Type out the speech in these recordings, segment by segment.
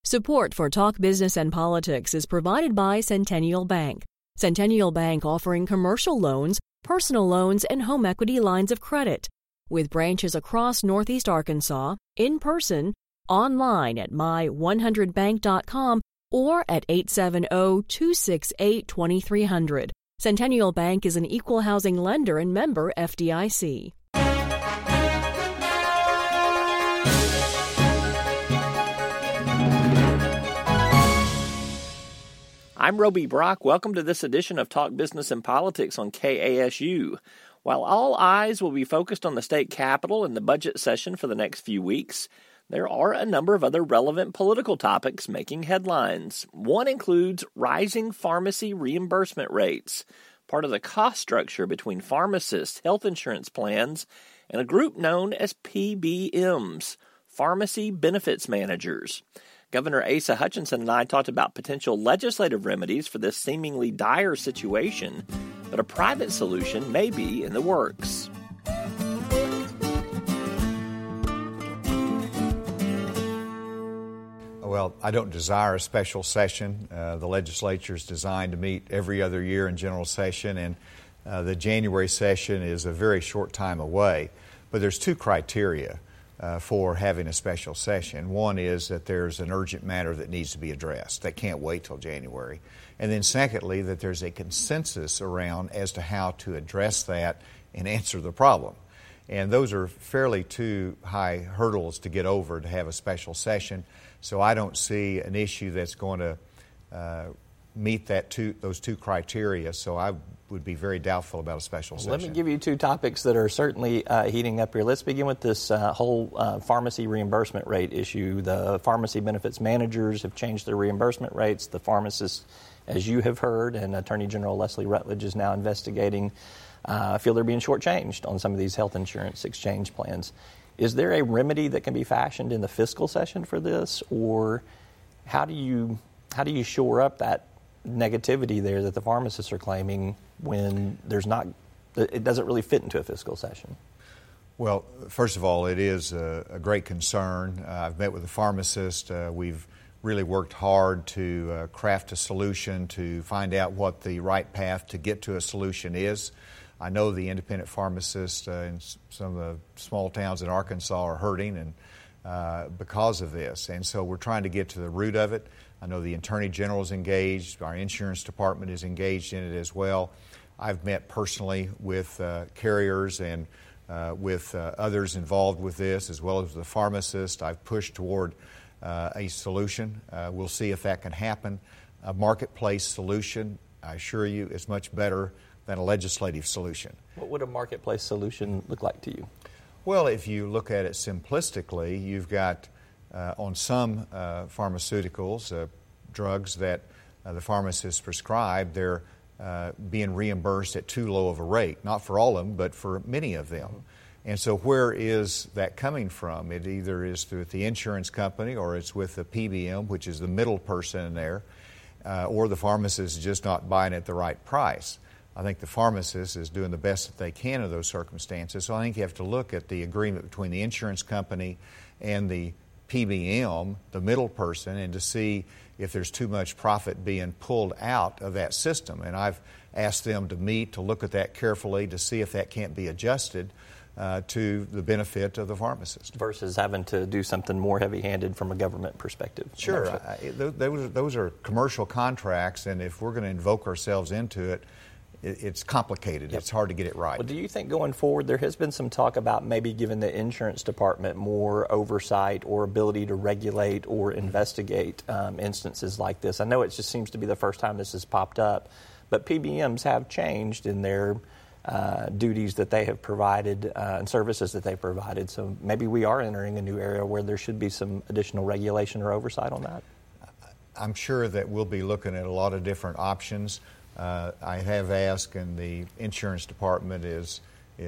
Support for Talk Business and Politics is provided by Centennial Bank. Centennial Bank offering commercial loans, personal loans, and home equity lines of credit. With branches across Northeast Arkansas, in person, online at my100bank.com or at 870-268-2300. Centennial Bank is an equal housing lender and member FDIC. I'm Roby Brock. Welcome to this edition of Talk Business and Politics on KASU. While all eyes will be focused on the state capitol and the budget session for the next few weeks, there are a number of other relevant political topics making headlines. One includes rising pharmacy reimbursement rates, part of the cost structure between pharmacists, health insurance plans, and a group known as PBMs, Pharmacy Benefits Managers. Governor Asa Hutchinson and I talked about potential legislative remedies for this seemingly dire situation, but a private solution may be in the works. Well, I don't desire a special session. The legislature is designed to meet every other year in general session, and the January session is a very short time away. But there's two criteria for having a special session. One is that there's an urgent matter that needs to be addressed. That can't wait till January. And then secondly, that there's a consensus around as to how to address that and answer the problem. And those are fairly two high hurdles to get over to have a special session. So I don't see an issue that's going to meet those two criteria. So I would be very doubtful about a special session. Let me give you two topics that are certainly heating up here. Let's begin with this whole pharmacy reimbursement rate issue. The pharmacy benefits managers have changed their reimbursement rates. The pharmacists, as you have heard, and Attorney General Leslie Rutledge is now investigating, feel they're being shortchanged on some of these health insurance exchange plans. Is there a remedy that can be fashioned in the fiscal session for this, or how do you shore up that negativity there that the pharmacists are claiming when it doesn't really fit into a fiscal session? Well, first of all, it is a great concern. I've met with the pharmacist. We've really worked hard to craft a solution to find out what the right path to get to a solution is. I know the independent pharmacists in some of the small towns in Arkansas are hurting and because of this. And so we're trying to get to the root of it. I know the Attorney General is engaged. Our insurance department is engaged in it as well. I've met personally with carriers and with others involved with this, as well as the pharmacist. I've pushed toward a solution. We'll see if that can happen. A marketplace solution, I assure you, is much better than a legislative solution. What would a marketplace solution look like to you? Well, if you look at it simplistically, you've got on some pharmaceuticals, drugs that the pharmacists prescribe, they're being reimbursed at too low of a rate. Not for all of them, but for many of them. And so where is that coming from? It either is through the insurance company or it's with the PBM, which is the middle person in there, or the pharmacist is just not buying at the right price. I think the pharmacist is doing the best that they can in those circumstances. So I think you have to look at the agreement between the insurance company and the PBM, the middle person, and to see if there's too much profit being pulled out of that system. And I've asked them to meet, to look at that carefully, to see if that can't be adjusted to the benefit of the pharmacist. Versus having to do something more heavy-handed from a government perspective. Sure. Those are commercial contracts, and if we're going to invoke ourselves into it, it's complicated. Yep. It's hard to get it right. Well, do you think going forward there has been some talk about maybe giving the insurance department more oversight or ability to regulate or investigate instances like this? I know it just seems to be the first time this has popped up, but PBMs have changed in their duties that they have provided and services that they've provided. So maybe we are entering a new area where there should be some additional regulation or oversight on that. I'm sure that we'll be looking at a lot of different options. I have asked, and the insurance department is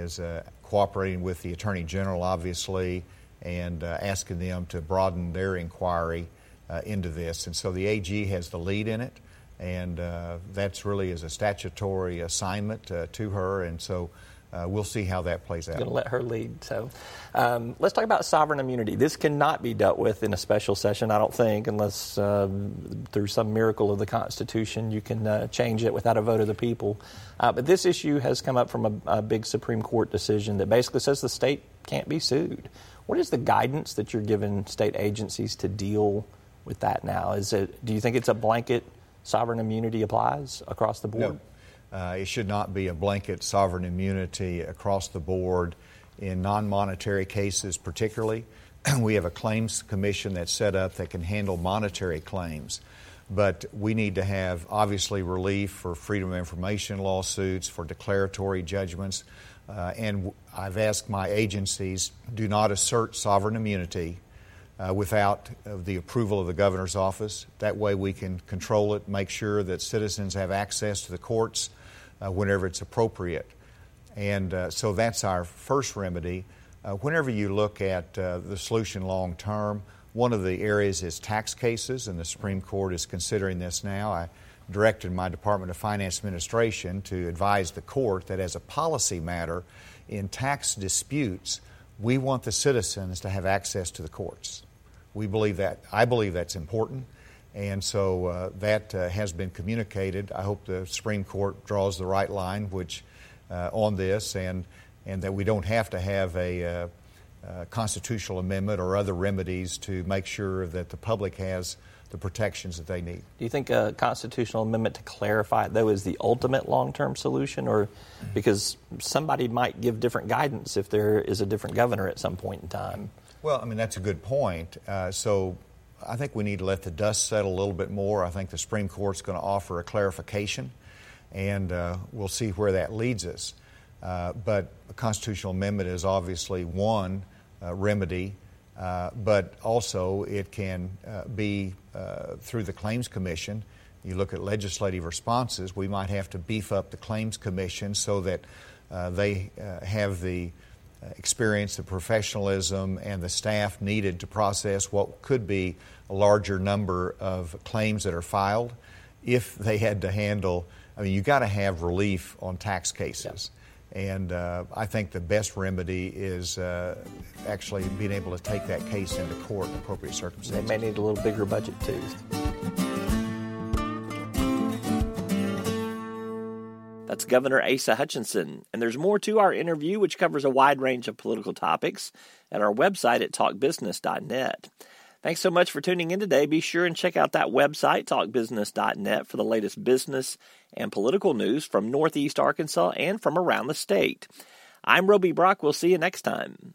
cooperating with the Attorney General, obviously, and asking them to broaden their inquiry into this. And so the AG has the lead in it, and that's really is a statutory assignment to her. And so we'll see how that plays out. Going to let her lead. So let's talk about sovereign immunity. This cannot be dealt with in a special session, I don't think, unless through some miracle of the Constitution you can change it without a vote of the people. But this issue has come up from a big Supreme Court decision that basically says the state can't be sued. What is the guidance that you're giving state agencies to deal with that now? Do you think it's a blanket sovereign immunity applies across the board? No. It should not be a blanket sovereign immunity across the board in non-monetary cases particularly. We have a claims commission that's set up that can handle monetary claims. But we need to have, obviously, relief for freedom of information lawsuits, for declaratory judgments. And I've asked my agencies, do not assert sovereign immunity without the approval of the governor's office. That way we can control it, make sure that citizens have access to the courts whenever it's appropriate. And so that's our first remedy. Whenever you look at the solution long term, one of the areas is tax cases, and the Supreme Court is considering this now. I directed my Department of Finance Administration to advise the court that as a policy matter, in tax disputes, we want the citizens to have access to the courts. We believe that. I believe that's important, and so that has been communicated. I hope the Supreme Court draws the right line on this, and that we don't have to have a constitutional amendment or other remedies to make sure that the public has the protections that they need. Do you think a constitutional amendment to clarify it, though, is the ultimate long-term solution? Or because somebody might give different guidance if there is a different governor at some point in time? Well, I mean, that's a good point. So I think we need to let the dust settle a little bit more. I think the Supreme Court's going to offer a clarification, and we'll see where that leads us. But a constitutional amendment is obviously one remedy, but also it can be through the Claims Commission. You look at legislative responses, we might have to beef up the Claims Commission so that they have the experience, the professionalism, and the staff needed to process what could be a larger number of claims that are filed. If they had to handle, I mean, you've got to have relief on tax cases. Yeah. And I think the best remedy is actually being able to take that case into court in appropriate circumstances. They may need a little bigger budget, too. That's Governor Asa Hutchinson. And there's more to our interview, which covers a wide range of political topics, at our website at talkbusiness.net. Thanks so much for tuning in today. Be sure and check out that website, talkbusiness.net, for the latest business and political news from Northeast Arkansas and from around the state. I'm Roby Brock. We'll see you next time.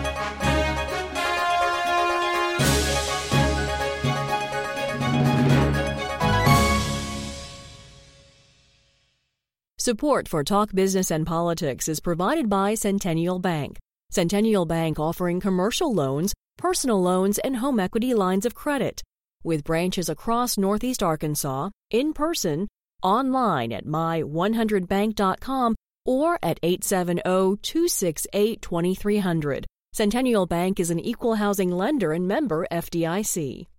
Support for Talk Business and Politics is provided by Centennial Bank. Centennial Bank offering commercial loans, personal loans, and home equity lines of credit. With branches across Northeast Arkansas, in person, online at my100bank.com or at 870-268-2300. Centennial Bank is an equal housing lender and member FDIC.